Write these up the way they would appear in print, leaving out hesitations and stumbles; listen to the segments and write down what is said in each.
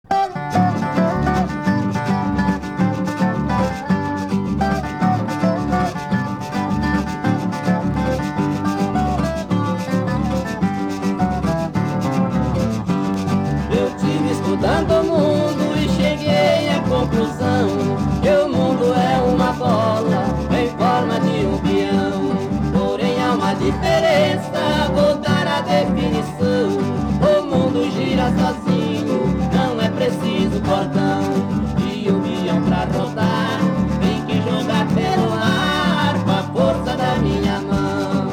Eu tive estudando o mundo e cheguei à conclusão que o mundo é uma bola em forma de um peão. Porém há uma diferença, vou dar a definição: o mundo gira sozinho, não é preciso cordão. E o peão pra rodar tem que jogar pelo ar com a força da minha mão.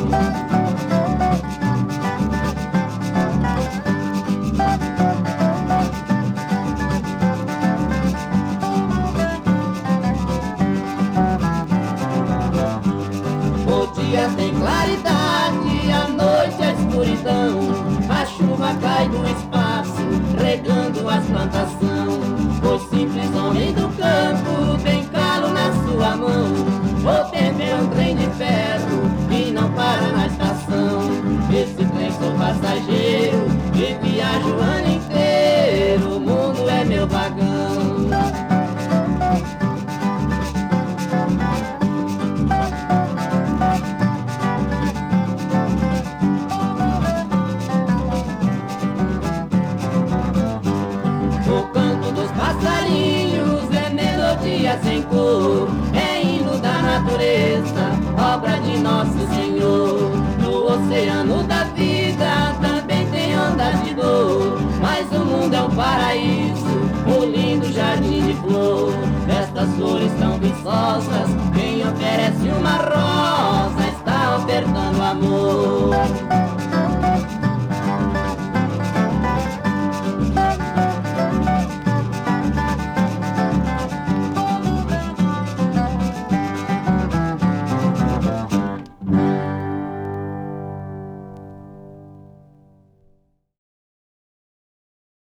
O dia tem claridade, a noite é escuridão. A chuva cai do espaço, regando as plantações. O simples homem do campo tem calo na sua mão. O tempo é um trem de ferro e não para na estação. Esse trem sou passageiro e viajo o ano inteiro. O mundo é meu vagão. O canto dos passarinhos é melodia sem cor, é hino da natureza, obra de Nosso Senhor. No oceano da vida também tem ondas de dor, mas o mundo é um paraíso, um lindo jardim de flor. Estas flores tão viçosas, quem oferece uma rosa está ofertando amor.